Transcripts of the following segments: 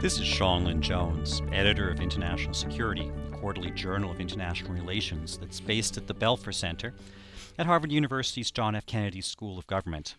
This is Sean Lynn Jones, editor of International Security, a quarterly journal of international relations that's based at the Belfer Center at Harvard University's John F. Kennedy School of Government.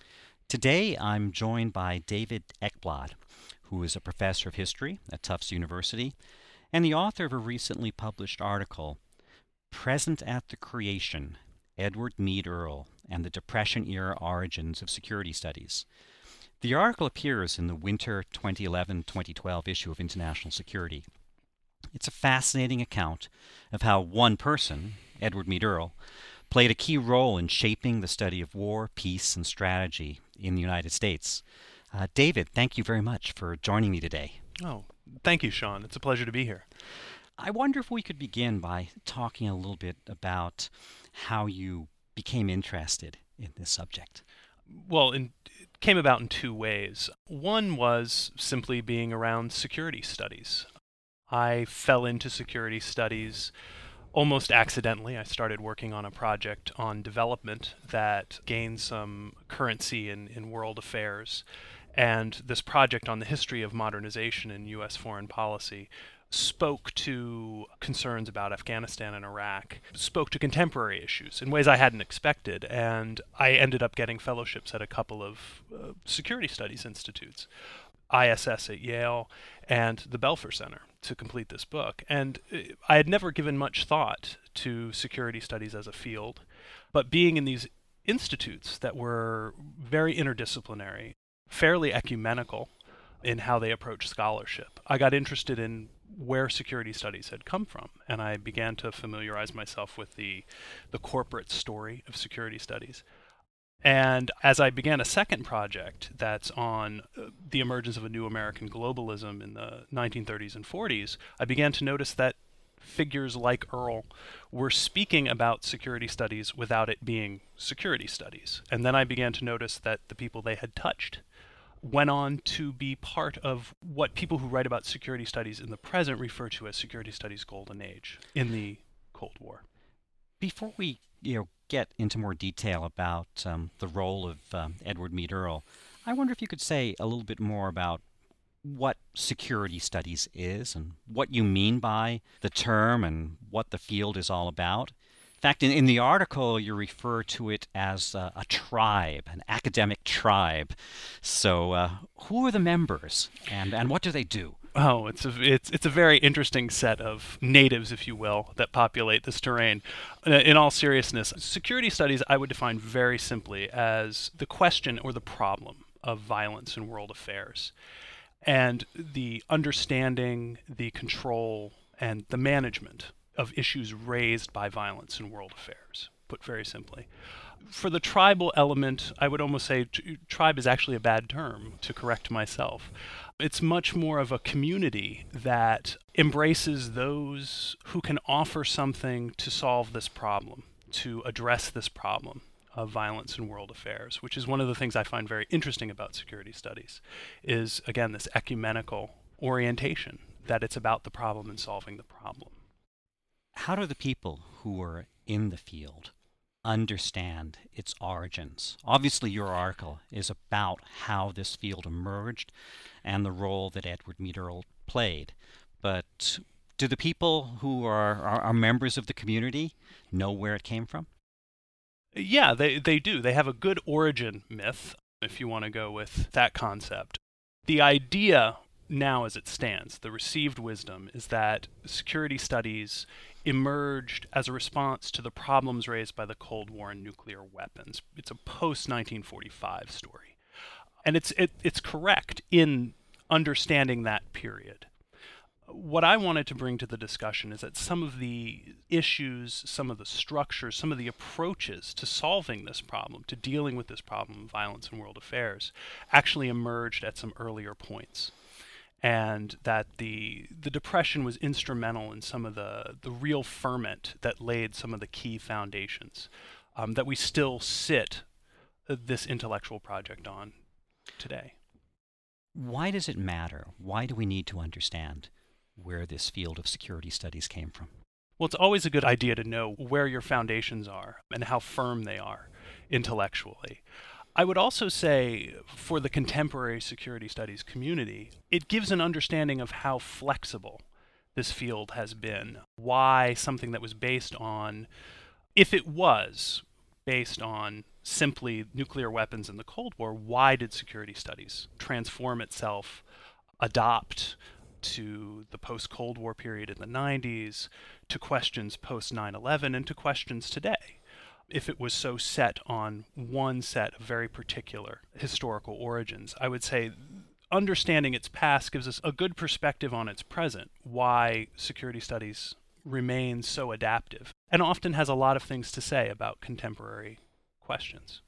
Today I'm joined by David Ekblad, who is a professor of history at Tufts University and the author of a recently published article, Present at the Creation, Edward Meade Earle and the Depression-Era Origins of Security Studies. The article appears in the winter 2011-2012 issue of International Security. It's a fascinating account of how one person, Edward Meade Earle, played a key role in shaping the study of war, peace, and strategy in the United States. David, thank you very much for joining me today. Oh, thank you, Sean. It's a pleasure to be here. I wonder if we could begin by talking a little bit about how you became interested in this subject. Well, it came about in two ways. One was simply being around security studies. I fell into security studies almost accidentally. I started working on a project on development that gained some currency in world affairs. And this project on the history of modernization in U.S. foreign policy spoke to concerns about Afghanistan and Iraq, spoke to contemporary issues in ways I hadn't expected, and I ended up getting fellowships at a couple of security studies institutes, ISS at Yale and the Belfer Center, to complete this book. And I had never given much thought to security studies as a field, but being in these institutes that were very interdisciplinary, fairly ecumenical in how they approach scholarship, I got interested in where security studies had come from, and I began to familiarize myself with the corporate story of security studies. And as I began a second project that's on the emergence of a new American globalism in the 1930s and 40s, I began to notice that figures like Earle were speaking about security studies without it being security studies. And then I began to notice that the people they had touched went on to be part of what people who write about security studies in the present refer to as security studies golden age in the Cold War. Before we get into more detail about the role of Edward Meade Earle, I wonder if you could say a little bit more about what security studies is and what you mean by the term and what the field is all about. In fact, in the article, you refer to it as a tribe, an academic tribe. So who are the members and what do they do? Oh, it's a very interesting set of natives, if you will, that populate this terrain. In all seriousness, security studies I would define very simply as the question or the problem of violence in world affairs, and the understanding, the control, and the management of issues raised by violence in world affairs, put very simply. For the tribal element, I would almost say tribe is actually a bad term, to correct myself. It's much more of a community that embraces those who can offer something to solve this problem, to address this problem of violence in world affairs, which is one of the things I find very interesting about security studies, is, again, this ecumenical orientation, that it's about the problem and solving the problem. How do the people who are in the field understand its origins? Obviously, your article is about how this field emerged and the role that Edward Meade Earle played. But do the people who are members of the community know where it came from? Yeah, they do. They have a good origin myth, if you want to go with that concept. The idea now as it stands, the received wisdom, is that security studies emerged as a response to the problems raised by the Cold War and nuclear weapons. It's a post-1945 story. And it's correct in understanding that period. What I wanted to bring to the discussion is that some of the issues, some of the structures, some of the approaches to solving this problem, to dealing with this problem of violence in world affairs, actually emerged at some earlier points. And that the Depression was instrumental in some of the real ferment that laid some of the key foundations that we still sit this intellectual project on today. Why does it matter? Why do we need to understand where this field of security studies came from? Well, it's always a good idea to know where your foundations are and how firm they are intellectually. I would also say for the contemporary security studies community, it gives an understanding of how flexible this field has been, why something that was based on, if it was based on simply nuclear weapons in the Cold War, why did security studies transform itself, adopt to the post-Cold War period in the 90s, to questions post 9/11, and to questions today? If it was so set on one set of very particular historical origins, I would say understanding its past gives us a good perspective on its present, why security studies remains so adaptive, and often has a lot of things to say about contemporary questions.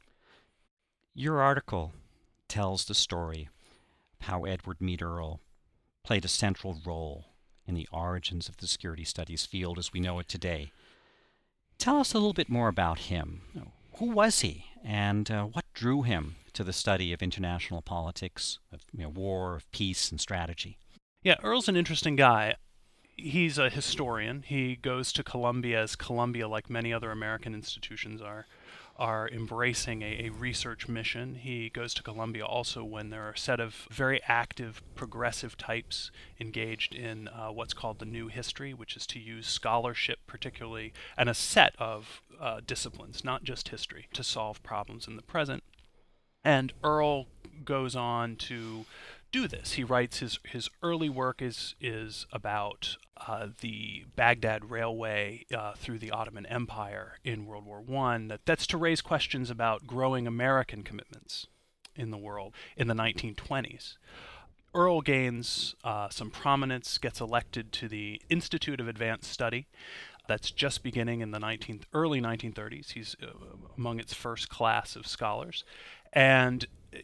Your article tells the story of how Edward Mead Earle played a central role in the origins of the security studies field as we know it today. Tell us a little bit more about him. Who was he, and what drew him to the study of international politics, of war, of peace, and strategy? Yeah, Earle's an interesting guy. He's a historian. He goes to Columbia as Columbia, like many other American institutions, are embracing a research mission. He goes to Columbia also when there are a set of very active, progressive types engaged in what's called the New History, which is to use scholarship particularly, and a set of disciplines, not just history, to solve problems in the present. And Earle goes on to do this. He writes his early work is about the Baghdad Railway through the Ottoman Empire in World War I. That's to raise questions about growing American commitments in the world in the 1920s. Earle gains some prominence, gets elected to the Institute of Advanced Study. That's just beginning in the early 1930s. He's among its first class of scholars. And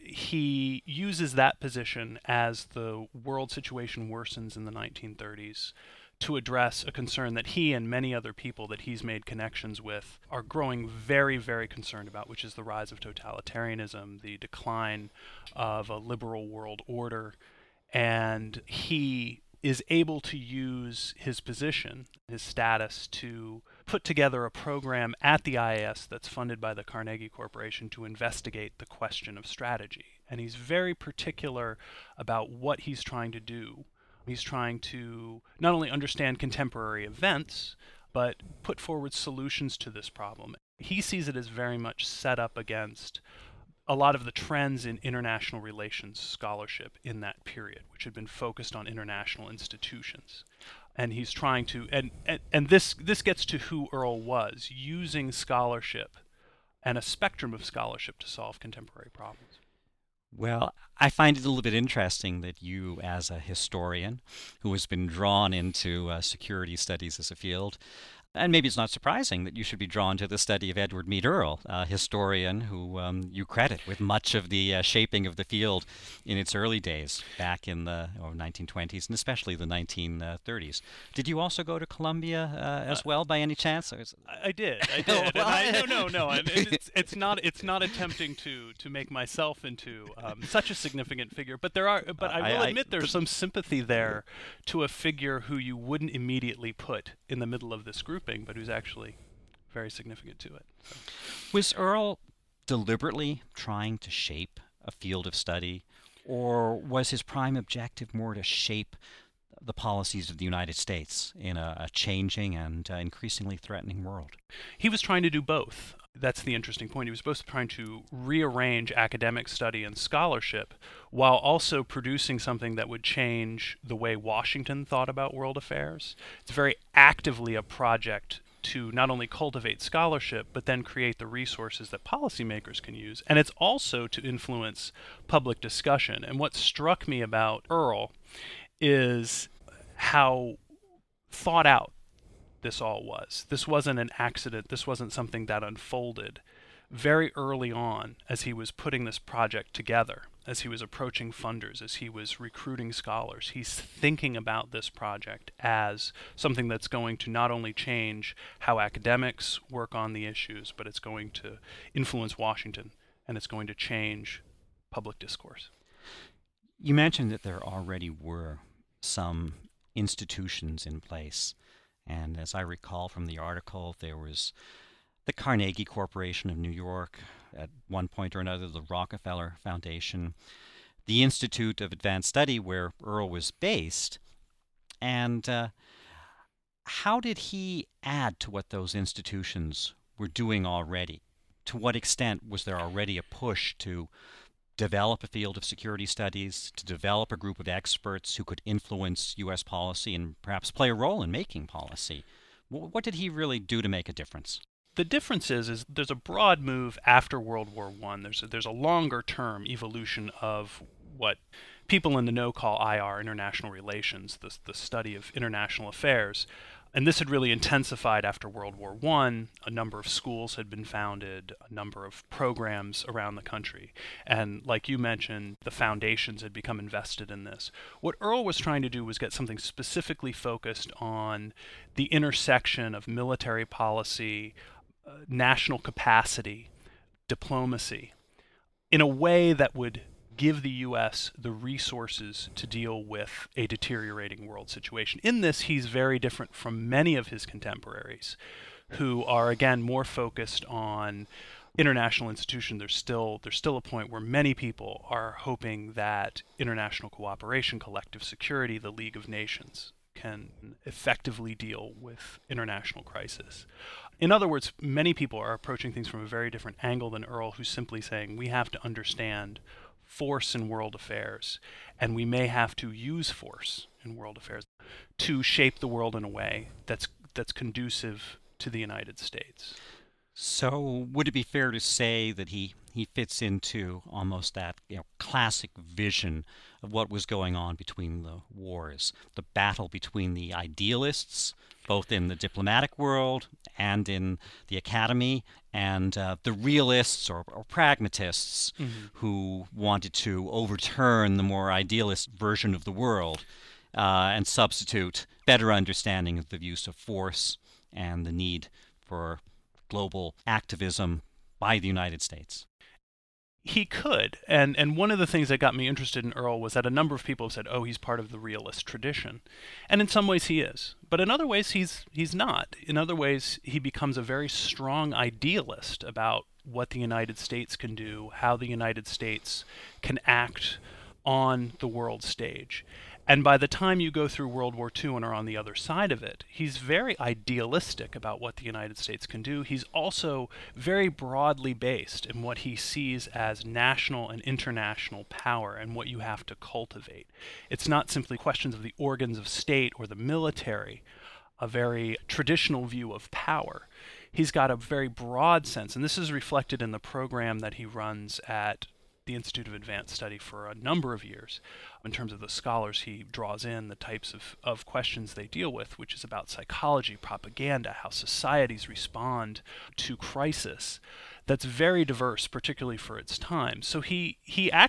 he uses that position as the world situation worsens in the 1930s to address a concern that he and many other people that he's made connections with are growing very, very concerned about, which is the rise of totalitarianism, the decline of a liberal world order. And he is able to use his position, his status, to put together a program at the IAS that's funded by the Carnegie Corporation to investigate the question of strategy. And he's very particular about what he's trying to do. He's trying to not only understand contemporary events, but put forward solutions to this problem. He sees it as very much set up against a lot of the trends in international relations scholarship in that period, which had been focused on international institutions. And he's trying to, and this gets to who Earle was, using scholarship and a spectrum of scholarship to solve contemporary problems. Well, I find it a little bit interesting that you, as a historian who has been drawn into security studies as a field, and maybe it's not surprising that you should be drawn to the study of Edward Mead Earle, a historian who you credit with much of the shaping of the field in its early days, back in the 1920s and especially the 1930s. Did you also go to Columbia as well, by any chance? I did. No. It's not attempting to make myself into such a significant figure, but I will admit there's some sympathy there to a figure who you wouldn't immediately put in the middle of this grouping, but who's actually very significant to it. So. Was Earle deliberately trying to shape a field of study, or was his prime objective more to shape the policies of the United States in a changing and increasingly threatening world? He was trying to do both. That's the interesting point. He was both trying to rearrange academic study and scholarship while also producing something that would change the way Washington thought about world affairs. It's very actively a project to not only cultivate scholarship, but then create the resources that policymakers can use. And it's also to influence public discussion. And what struck me about Earle is how thought out this all was. This wasn't an accident. This wasn't something that unfolded. Very early on, as he was putting this project together, as he was approaching funders, as he was recruiting scholars, he's thinking about this project as something that's going to not only change how academics work on the issues, but it's going to influence Washington, and it's going to change public discourse. You mentioned that there already were some institutions in place. And as I recall from the article, there was the Carnegie Corporation of New York, at one point or another, the Rockefeller Foundation, the Institute of Advanced Study, where Earl was based. And how did he add to what those institutions were doing already? To what extent was there already a push to develop a field of security studies, to develop a group of experts who could influence U.S. policy and perhaps play a role in making policy? What did he really do to make a difference? The difference is there's a broad move after World War I. There's a longer term evolution of what people in the know call IR, international relations, the study of international affairs. And this had really intensified after World War I. A number of schools had been founded, a number of programs around the country. And like you mentioned, the foundations had become invested in this. What Earl was trying to do was get something specifically focused on the intersection of military policy, national capacity, diplomacy, in a way that would give the U.S. the resources to deal with a deteriorating world situation. In this, he's very different from many of his contemporaries, who are, again, more focused on international institutions. There's still a point where many people are hoping that international cooperation, collective security, the League of Nations, can effectively deal with international crisis. In other words, many people are approaching things from a very different angle than Earl, who's simply saying we have to understand force in world affairs, and we may have to use force in world affairs to shape the world in a way that's conducive to the United States. So would it be fair to say that he fits into almost that classic vision of what was going on between the wars, the battle between the idealists, both in the diplomatic world and in the academy, and the realists or pragmatists who wanted to overturn the more idealist version of the world and substitute better understanding of the use of force and the need for global activism by the United States? He could, and one of the things that got me interested in Earl was that a number of people have said, oh, he's part of the realist tradition. And in some ways he is. But in other ways he's not. In other ways he becomes a very strong idealist about what the United States can do, how the United States can act on the world stage. And by the time you go through World War II and are on the other side of it, he's very idealistic about what the United States can do. He's also very broadly based in what he sees as national and international power and what you have to cultivate. It's not simply questions of the organs of state or the military, a very traditional view of power. He's got a very broad sense, and this is reflected in the program that he runs at the Institute of Advanced Study for a number of years in terms of the scholars he draws in, the types of questions they deal with, which is about psychology, propaganda, how societies respond to crisis. That's very diverse, particularly for its time. So he's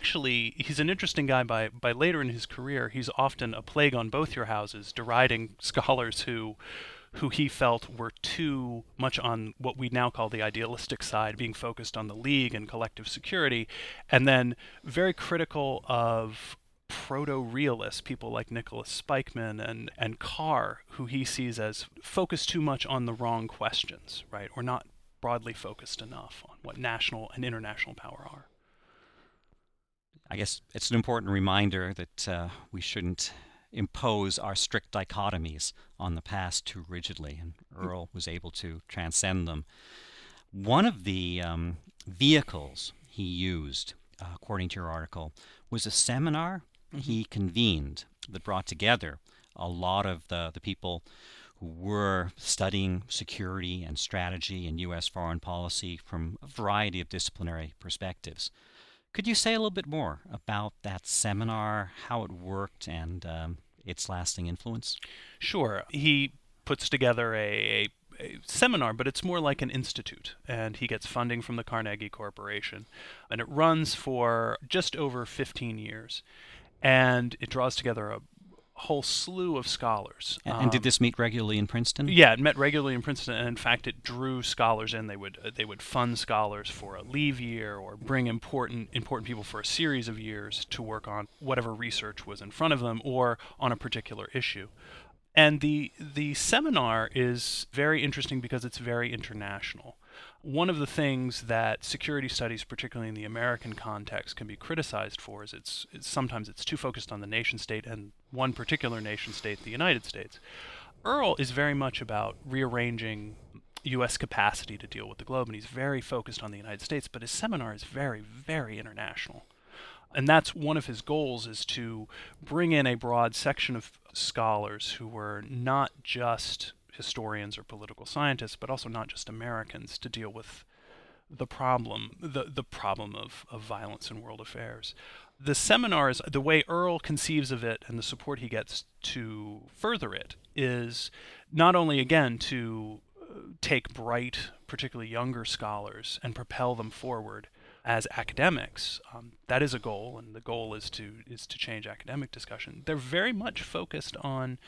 an interesting guy by later in his career. He's often a plague on both your houses, deriding scholars who he felt were too much on what we now call the idealistic side, being focused on the League and collective security, and then very critical of proto-realists, people like Nicholas Spikeman and Carr, who he sees as focused too much on the wrong questions, right, or not broadly focused enough on what national and international power are. I guess it's an important reminder that we shouldn't impose our strict dichotomies on the past too rigidly, and Earl was able to transcend them. One of the vehicles he used, according to your article, was a seminar he convened that brought together a lot of the people who were studying security and strategy and U.S. foreign policy from a variety of disciplinary perspectives. Could you say a little bit more about that seminar, how it worked, and its lasting influence? Sure. He puts together a seminar, but it's more like an institute, and he gets funding from the Carnegie Corporation, and it runs for just over 15 years, and it draws together a whole slew of scholars. And did this meet regularly in Princeton? Yeah, it met regularly in Princeton, and in fact, it drew scholars in. They would fund scholars for a leave year or bring important people for a series of years to work on whatever research was in front of them or on a particular issue. And the seminar is very interesting because it's very international. One of the things that security studies, particularly in the American context, can be criticized for is sometimes it's too focused on the nation state and one particular nation state, the United States. Earle is very much about rearranging U.S. capacity to deal with the globe, and he's very focused on the United States, but his seminar is very, very international. And that's one of his goals, is to bring in a broad section of scholars who were not just historians or political scientists, but also not just Americans, to deal with the problem of violence in world affairs. The seminars, the way Earle conceives of it and the support he gets to further it, is not only, again, to take bright, particularly younger scholars and propel them forward as academics. That is a goal, and the goal is to change academic discussion. They're very much focused on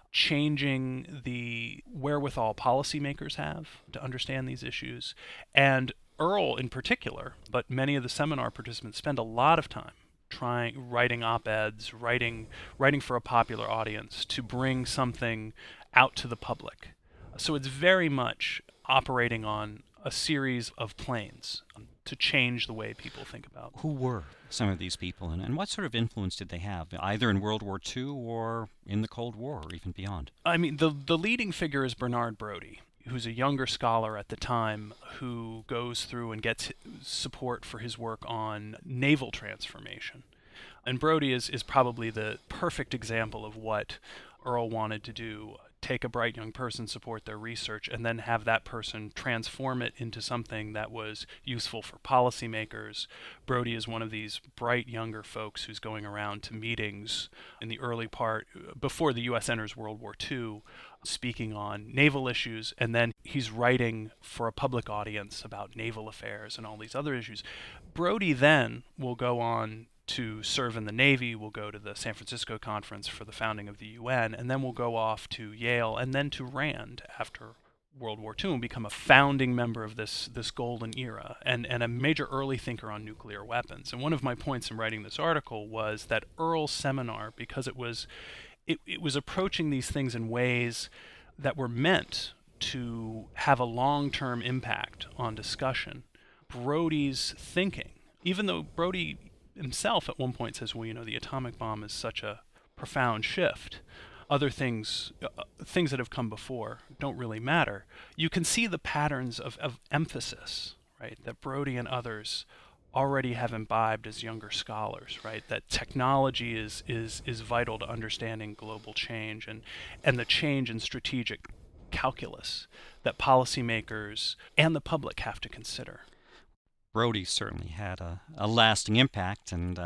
changing the wherewithal policymakers have to understand these issues. And Earle in particular, but many of the seminar participants spend a lot of time writing op-eds, writing for a popular audience to bring something out to the public. So it's very much operating on a series of planes to change the way people think about it. Who were some of these people, and what sort of influence did they have, either in World War II or in the Cold War, or even beyond? I mean, the leading figure is Bernard Brodie, who's a younger scholar at the time who goes through and gets support for his work on naval transformation. And Brodie is probably the perfect example of what Earle wanted to do. Take a bright young person, support their research, and then have that person transform it into something that was useful for policymakers. Brodie is one of these bright younger folks who's going around to meetings in the early part, before the U.S. enters World War II, speaking on naval issues, and then he's writing for a public audience about naval affairs and all these other issues. Brodie then will go on to serve in the Navy, will go to the San Francisco Conference for the founding of the UN, and then will go off to Yale and then to Rand after World War II and become a founding member of this golden era and a major early thinker on nuclear weapons. And one of my points in writing this article was that Earle's seminar, because it was approaching these things in ways that were meant to have a long-term impact on discussion, Brodie's thinking, even though Brodie himself at one point says, well, the atomic bomb is such a profound shift. Other things that have come before don't really matter. You can see the patterns of emphasis, right, that Brodie and others already have imbibed as younger scholars, right, that technology is vital to understanding global change and the change in strategic calculus that policymakers and the public have to consider. Brodie certainly had a lasting impact, and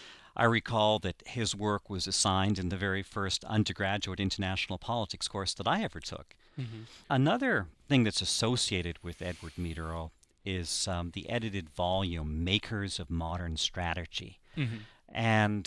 I recall that his work was assigned in the very first undergraduate international politics course that I ever took. Mm-hmm. Another thing that's associated with Edward Mead Earle is the edited volume, Makers of Modern Strategy. Mm-hmm. And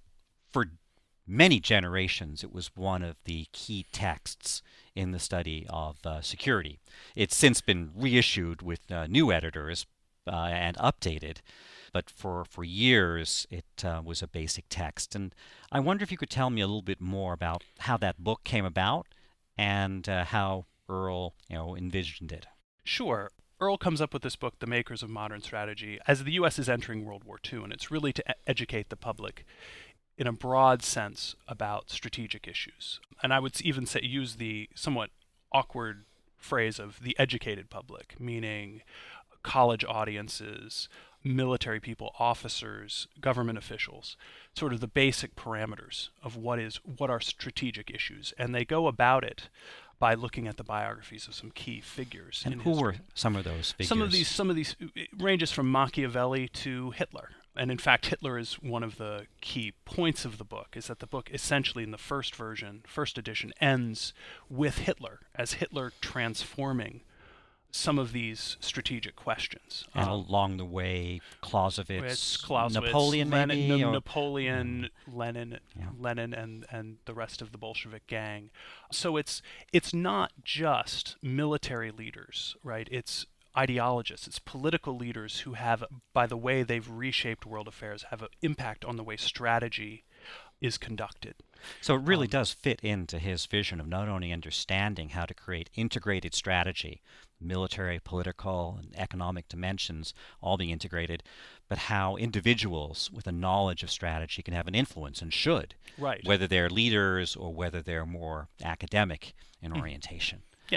for many generations, it was one of the key texts in the study of security. It's since been reissued with new editors, and updated, but for years it was a basic text. And I wonder if you could tell me a little bit more about how that book came about and how Earle envisioned it. Sure. Earle comes up with this book, The Makers of Modern Strategy, as the U.S. is entering World War II, and it's really to educate the public in a broad sense about strategic issues. And I would even use the somewhat awkward phrase of the educated public, meaning college audiences, military people, officers, government officials, sort of the basic parameters of what are strategic issues. And they go about it by looking at the biographies of some key figures. And who were some of those figures? Some of these it ranges from Machiavelli to Hitler. And in fact, Hitler is one of the key points of the book, is that the book essentially in the first edition, ends with Hitler, as Hitler transforming some of these strategic questions. And along the way, Clausewitz, Napoleon, maybe? Lenin, and the rest of the Bolshevik gang. So it's not just military leaders, right? It's ideologists, it's political leaders who have, by the way they've reshaped world affairs, have an impact on the way strategy is conducted. So it really does fit into his vision of not only understanding how to create integrated strategy, military, political, and economic dimensions all being integrated, but how individuals with a knowledge of strategy can have an influence and should, Right. whether they're leaders or whether they're more academic in orientation. Yeah.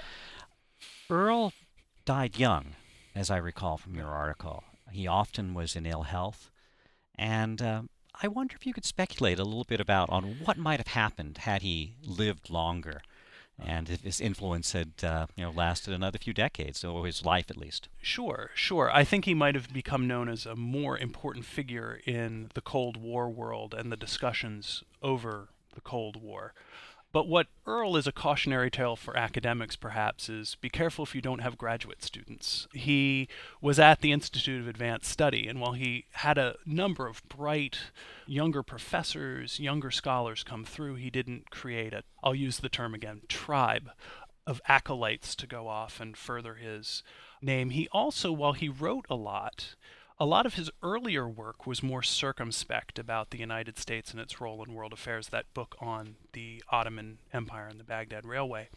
Earl died young, as I recall from your article. He often was in ill health, and I wonder if you could speculate a little bit about on what might have happened had he lived longer, and if his influence had lasted another few decades, or his life at least. Sure. I think he might have become known as a more important figure in the Cold War world and the discussions over the Cold War. But what Earl is a cautionary tale for academics, perhaps, is be careful if you don't have graduate students. He was at the Institute of Advanced Study, and while he had a number of bright younger professors, younger scholars come through, he didn't create I'll use the term again, tribe of acolytes to go off and further his name. He also, while he wrote a lot of his earlier work was more circumspect about the United States and its role in world affairs, that book on the Ottoman Empire and the Baghdad Railway.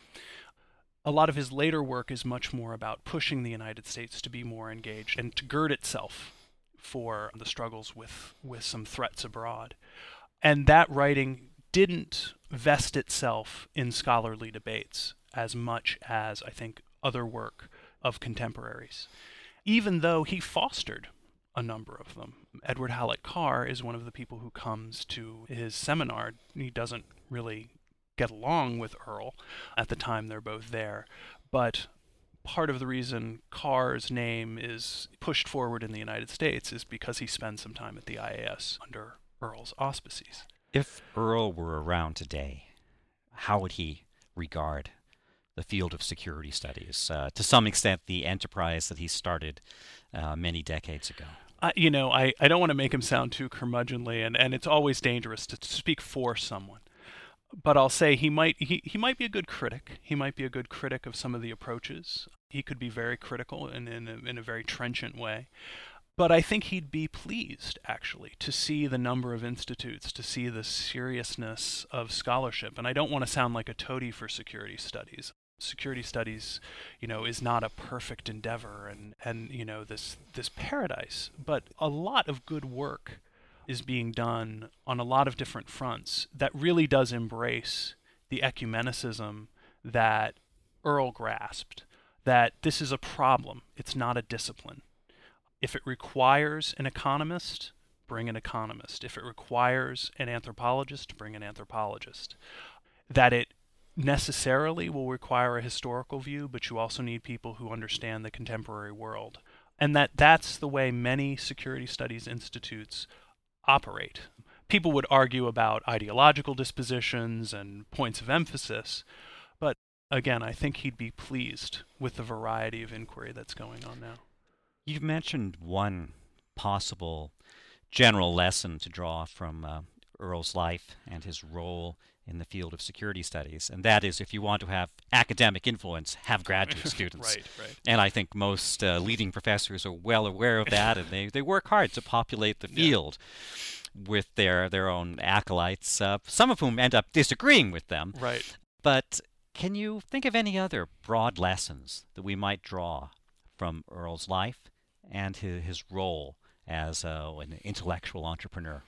A lot of his later work is much more about pushing the United States to be more engaged and to gird itself for the struggles with some threats abroad. And that writing didn't vest itself in scholarly debates as much as, I think, other work of contemporaries, even though he fostered a number of them. Edward Hallett Carr is one of the people who comes to his seminar. He doesn't really get along with Earl at the time they're both there, but part of the reason Carr's name is pushed forward in the United States is because he spends some time at the IAS under Earl's auspices. If Earl were around today, how would he regard the field of security studies, to some extent the enterprise that he started many decades ago? I don't want to make him sound too curmudgeonly, and it's always dangerous to speak for someone. But I'll say he might be a good critic. He might be a good critic of some of the approaches. He could be very critical in a very trenchant way. But I think he'd be pleased, actually, to see the number of institutes, to see the seriousness of scholarship. And I don't want to sound like a toady for security studies. Security studies, is not a perfect endeavor and this paradise. But a lot of good work is being done on a lot of different fronts that really does embrace the ecumenicism that Earl grasped, that this is a problem, it's not a discipline. If it requires an economist, bring an economist. If it requires an anthropologist, bring an anthropologist. That it necessarily will require a historical view, but you also need people who understand the contemporary world. And that's the way many security studies institutes operate. People would argue about ideological dispositions and points of emphasis, but again, I think he'd be pleased with the variety of inquiry that's going on now. You've mentioned one possible general lesson to draw from Earl's life and his role in the field of security studies, and that is if you want to have academic influence, have graduate students. Right. And I think most leading professors are well aware of that, and they work hard to populate the field with their own acolytes, some of whom end up disagreeing with them. Right. But can you think of any other broad lessons that we might draw from Earl's life and his role as an intellectual entrepreneur?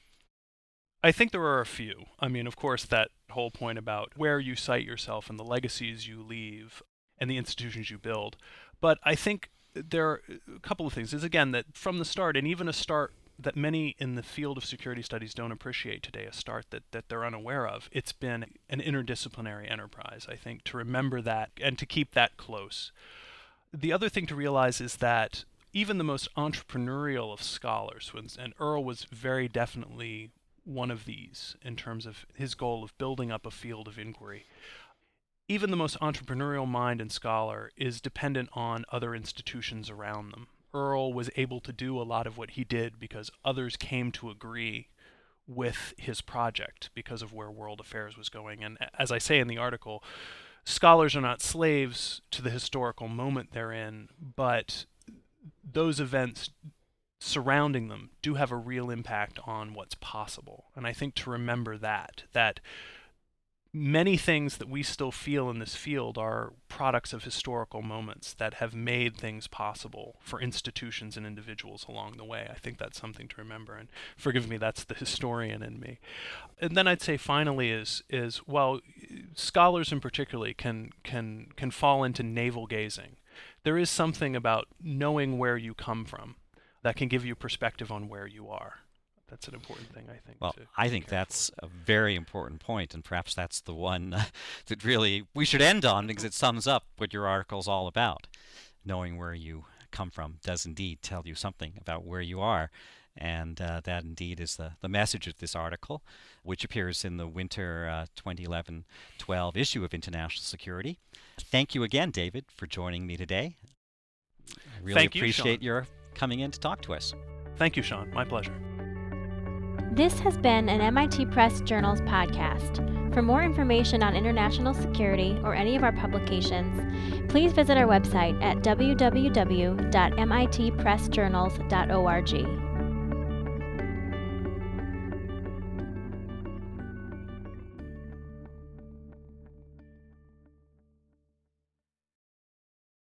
I think there are a few. I mean, of course, that whole point about where you cite yourself and the legacies you leave and the institutions you build. But I think there are a couple of things. Is again that from the start, and even a start that many in the field of security studies don't appreciate today, a start that they're unaware of, it's been an interdisciplinary enterprise, I think, to remember that and to keep that close. The other thing to realize is that even the most entrepreneurial of scholars, and Earl was very definitely one of these in terms of his goal of building up a field of inquiry. Even the most entrepreneurial mind and scholar is dependent on other institutions around them. Earl was able to do a lot of what he did because others came to agree with his project because of where world affairs was going. And as I say in the article, scholars are not slaves to the historical moment they're in, but those events surrounding them do have a real impact on what's possible. And I think to remember that many things that we still feel in this field are products of historical moments that have made things possible for institutions and individuals along the way. I think that's something to remember. And forgive me, that's the historian in me. And then I'd say finally is well, scholars in particular can fall into navel gazing. There is something about knowing where you come from that can give you perspective on where you are. That's an important thing, I think. Well, I think that's a very important point, and perhaps that's the one that really we should end on, because it sums up what your article's all about. Knowing where you come from does indeed tell you something about where you are, and that indeed is the message of this article, which appears in the winter 2011-12 issue of International Security. Thank you again, David, for joining me today. I really appreciate your coming in to talk to us. Thank you, Sean. My pleasure. This has been an MIT Press Journals podcast. For more information on international security or any of our publications, please visit our website at www.mitpressjournals.org.